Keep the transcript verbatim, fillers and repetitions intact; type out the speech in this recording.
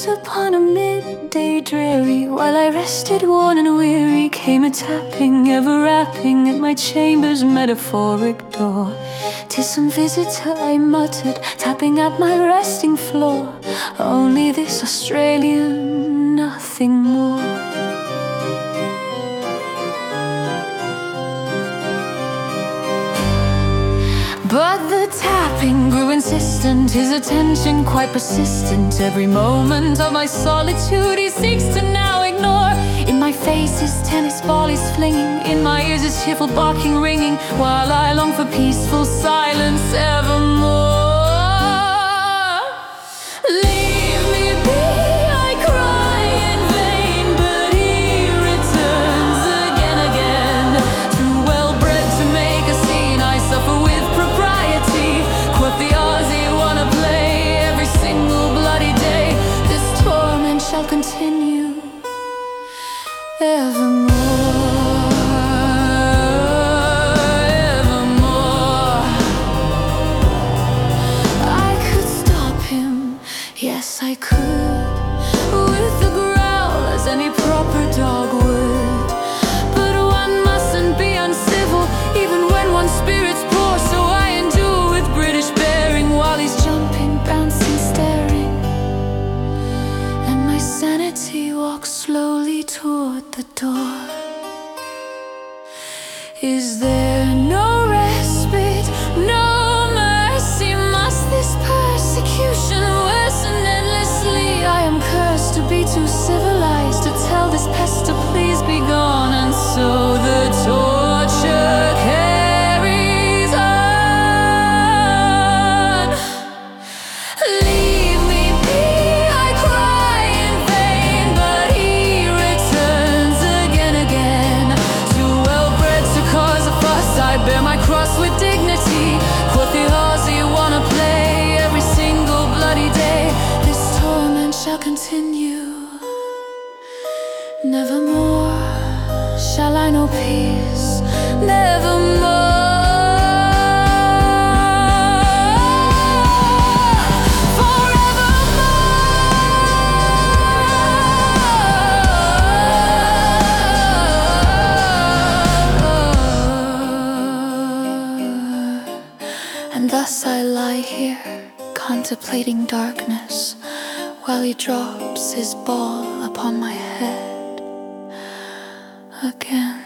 Once upon a midday dreary, while I rested worn and weary, came a tapping, ever rapping at my chamber's metaphoric door. "'Tis some visitor," I muttered, tapping at my resting floor. "Only this Australian, nothing more." But the tapping grew insistent, his attention quite persistent. Every moment of my solitude he seeks to now ignore. In my face his tennis ball is flinging, in my ears his cheerful barking ringing, while I long for peaceful silence evermore. Leave me be, I cry in vain, but he returns again, again. Too well bred to make a scene, I suffer with Quoth the Aussie, wanna play every single bloody day. This torment shall continue evermore, evermore. I could stop him, yes I could, with a growl as any proper dog would. But one mustn't be uncivil, even when one's spirit's poor, so I endure with British bearing, while he's jumping, bouncing, staring, and my sanity walks slowly toward the door. Is there no respite, no mercy? Must this persecution worsen endlessly? I am cursed to be too civilized to tell this pest to please be gone, and so the torture carries on. Leave me be, I cry in vain, but he returns again, again. Too well bred to cause a fuss, I bear my cross with dignity. Quoth the Aussie, wanna play every single bloody day. This torment shall continue, nevermore shall I know peace, nevermore. And thus I lie here, contemplating darkness, while he drops his ball upon my head again.